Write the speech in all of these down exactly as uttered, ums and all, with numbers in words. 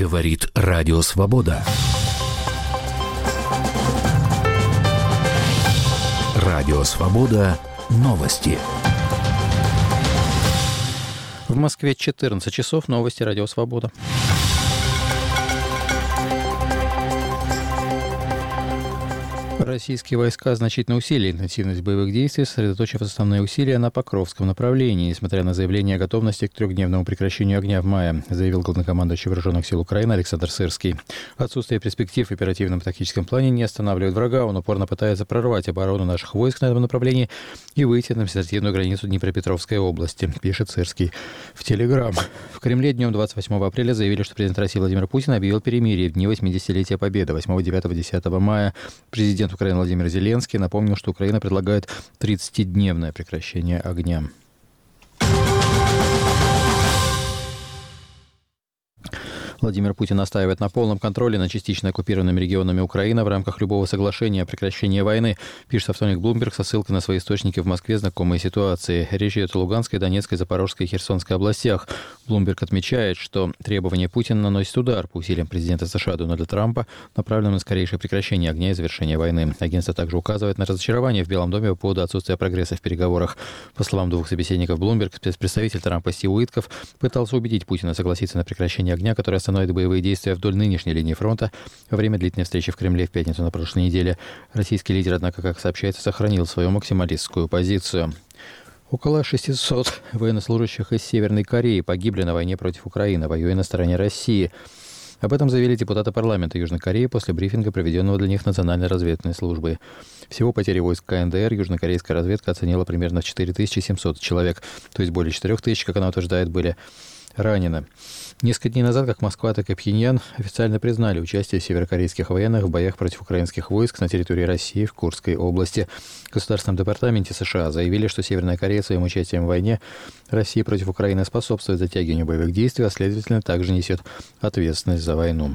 Говорит Радио Свобода. Радио Свобода. Новости. В Москве четырнадцать часов. Новости Радио Свобода. Российские войска значительно усилили интенсивность боевых действий, сосредоточив основные усилия на Покровском направлении. Несмотря на заявление о готовности к трехдневному прекращению огня в мае, заявил главнокомандующий Вооруженных сил Украины Александр Сырский. Отсутствие перспектив в оперативном и тактическом плане не останавливает врага. Он упорно пытается прорвать оборону наших войск на этом направлении и выйти на административную границу Днепропетровской области, пишет Сырский в Телеграм. В Кремле днем двадцать восьмого апреля заявили, что президент России Владимир Путин объявил перемирие в дни восьмидесятилетия Победы восьмого, девятого, десятого мая. Президент Украины Владимир Зеленский напомнил, что Украина предлагает тридцатидневное прекращение огня. Владимир Путин настаивает на полном контроле над частично оккупированными регионами Украины в рамках любого соглашения о прекращении войны, пишет автоник Bloomberg со ссылкой на свои источники в Москве знакомые ситуации. Речь идет о Луганской, Донецкой, Запорожской и Херсонской областях. Bloomberg отмечает, что требования Путина наносят удар по усилиям президента США Дональда Трампа, направленным на скорейшее прекращение огня и завершение войны. Агентство также указывает на разочарование в Белом доме по поводу отсутствия прогресса в переговорах. По словам двух собеседников Bloomberg, спецпредставитель Трампа Стив Уитков пытался убедить Путина согласиться на прекращение огня, которое остановит боевые действия вдоль нынешней линии фронта во время длительной встречи в Кремле в пятницу на прошлой неделе. Российский лидер, однако, как сообщается, сохранил свою максималистскую позицию. Около шестисот военнослужащих из Северной Кореи погибли на войне против Украины, воюя на стороне России. Об этом заявили депутаты парламента Южной Кореи после брифинга, проведенного для них Национальной разведывательной службой. Всего потери войск ка эн дэ эр южнокорейская разведка оценила примерно в четыре тысячи семьсот человек, то есть более четырех тысяч, как она утверждает, были ранены. Несколько дней назад как Москва, так и Пхеньян официально признали участие северокорейских военных в боях против украинских войск на территории России в Курской области. В Государственном департаменте США заявили, что Северная Корея своим участием в войне России против Украины способствует затягиванию боевых действий, а следовательно также несет ответственность за войну.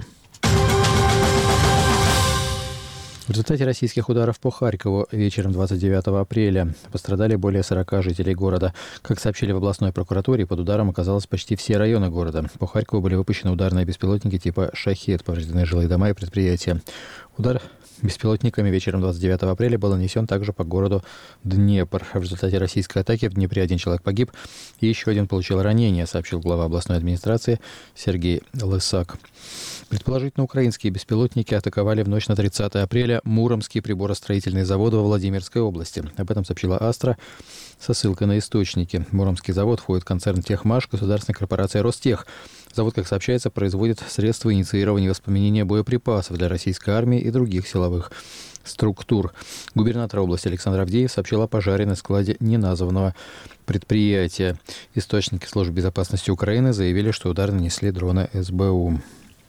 В результате российских ударов по Харькову вечером двадцать девятого апреля пострадали более сорока жителей города. Как сообщили в областной прокуратуре, под ударом оказалось почти все районы города. По Харькову были выпущены ударные беспилотники типа «Шахед», повреждены жилые дома и предприятия. Удар беспилотниками вечером двадцать девятого апреля был нанесен также по городу Днепр. В результате российской атаки в Днепре один человек погиб и еще один получил ранение, сообщил глава областной администрации Сергей Лысак. Предположительно, украинские беспилотники атаковали в ночь на тридцатое апреля Муромский приборостроительный завод во Владимирской области. Об этом сообщила Астра со ссылкой на источники. Муромский завод входит в концерн «Техмаш» государственной корпорации «Ростех». Завод, как сообщается, производит средства инициирования и воспламенения боеприпасов для российской армии и других силовых структур. Губернатор области Александр Авдеев сообщил о пожаре на складе неназванного предприятия. Источники службы безопасности Украины заявили, что удар нанесли дроны эс бэ у.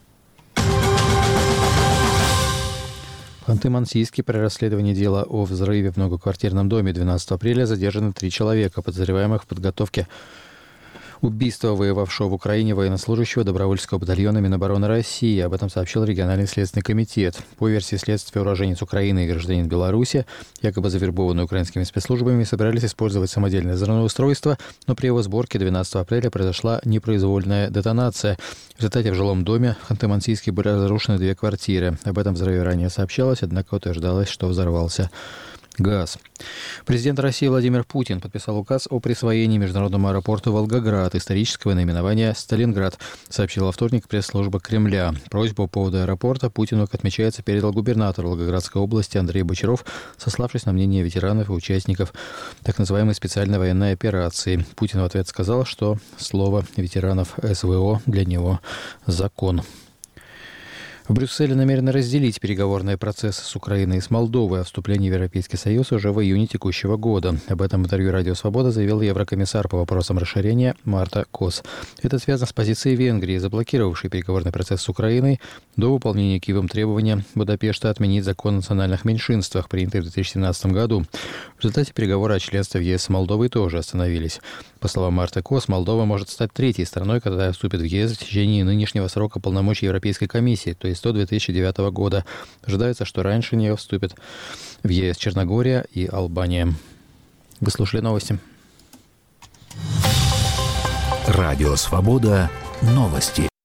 В Ханты-Мансийске при расследовании дела о взрыве в многоквартирном доме двенадцатого апреля задержаны три человека, подозреваемых в подготовке убийства воевавшего в Украине военнослужащего добровольческого батальона Минобороны России. Об этом сообщил региональный следственный комитет. По версии следствия, уроженец Украины и гражданин Беларуси, якобы завербованный украинскими спецслужбами, собирались использовать самодельное взрывное устройство, но при его сборке двенадцатого апреля произошла непроизвольная детонация. В результате в жилом доме в Ханты-Мансийске были разрушены две квартиры. Об этом взрыве ранее сообщалось, однако утверждалось, что взорвался газ. Президент России Владимир Путин подписал указ о присвоении международному аэропорту Волгоград исторического наименования Сталинград, сообщила во вторник пресс-служба Кремля. Просьбу по поводу аэропорта Путину, как отмечается, передал губернатор Волгоградской области Андрей Бочаров, сославшись на мнение ветеранов и участников так называемой специальной военной операции. Путин в ответ сказал, что слово ветеранов эс вэ о для него закон. В Брюсселе намерены разделить переговорные процессы с Украиной и с Молдовой о вступлении в Европейский Союз уже в июне текущего года. Об этом в интервью «Радио Свобода» заявил еврокомиссар по вопросам расширения Марта Кос. Это связано с позицией Венгрии, заблокировавшей переговорный процесс с Украиной до выполнения Киевом требования Будапешта отменить закон о национальных меньшинствах, принятый в две тысячи семнадцатом году. В результате переговоры о членстве в е эс с Молдовой тоже остановились. По словам Марты Кос, Молдова может стать третьей страной, когда вступит в е эс в течение нынешнего срока полномочий Европейской комиссии, то есть до две тысячи девятого года. Ожидается, что раньше нее вступят в е эс Черногория и Албания. Вы слушали новости. Радио Свобода. Новости.